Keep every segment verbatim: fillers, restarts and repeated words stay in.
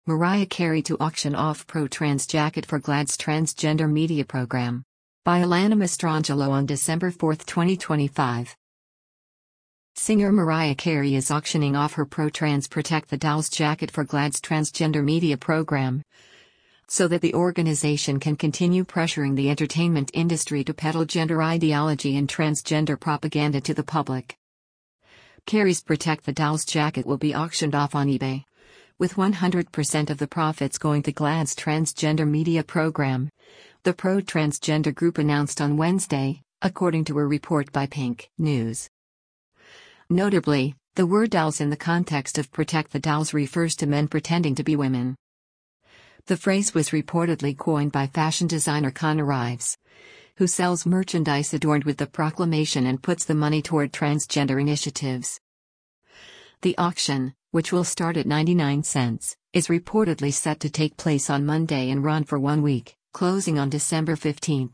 Mariah Carey to auction off pro-trans jacket for GLAAD's transgender media program. By Alana Mastrangelo on December fourth, twenty twenty-five. Singer Mariah Carey is auctioning off her pro-trans Protect the Dolls jacket for GLAAD's transgender media program, so that the organization can continue pressuring the entertainment industry to peddle gender ideology and transgender propaganda to the public. Carey's Protect the Dolls jacket will be auctioned off on eBay, with one hundred percent of the profits going to GLAAD's transgender media program, the pro-transgender group announced on Wednesday, according to a report by Pink News. Notably, the word dolls in the context of Protect the Dolls refers to men pretending to be women. The phrase was reportedly coined by fashion designer Connor Ives, who sells merchandise adorned with the proclamation and puts the money toward transgender initiatives. The auction, which will start at ninety-nine cents, is reportedly set to take place on Monday and run for one week, closing on December fifteenth.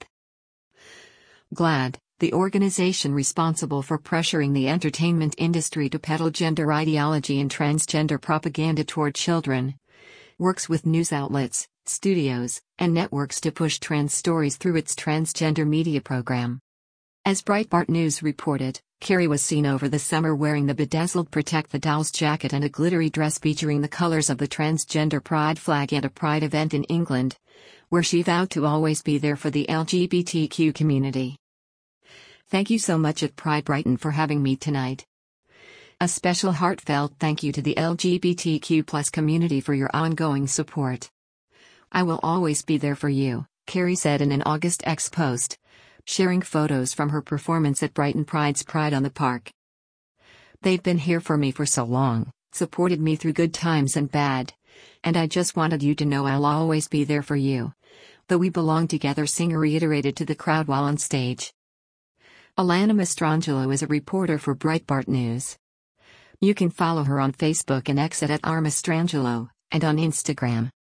GLAAD, the organization responsible for pressuring the entertainment industry to peddle gender ideology and transgender propaganda toward children, works with news outlets, studios, and networks to push trans stories through its transgender media program. As Breitbart News reported, Carey was seen over the summer wearing the bedazzled Protect the Dolls jacket and a glittery dress featuring the colors of the transgender pride flag at a pride event in England, where she vowed to always be there for the L G B T Q community. Thank you so much at Pride Brighton for having me tonight. A special heartfelt thank you to the L G B T Q plus community for your ongoing support. I will always be there for you, Carey said in an August X post, sharing photos from her performance at Brighton Pride's Pride on the Park. They've been here for me for so long, supported me through good times and bad, and I just wanted you to know I'll always be there for you. Though we belong together, singer reiterated to the crowd while on stage. Alana Mastrangelo is a reporter for Breitbart News. You can follow her on Facebook and X at R Mastrangelo, and on Instagram.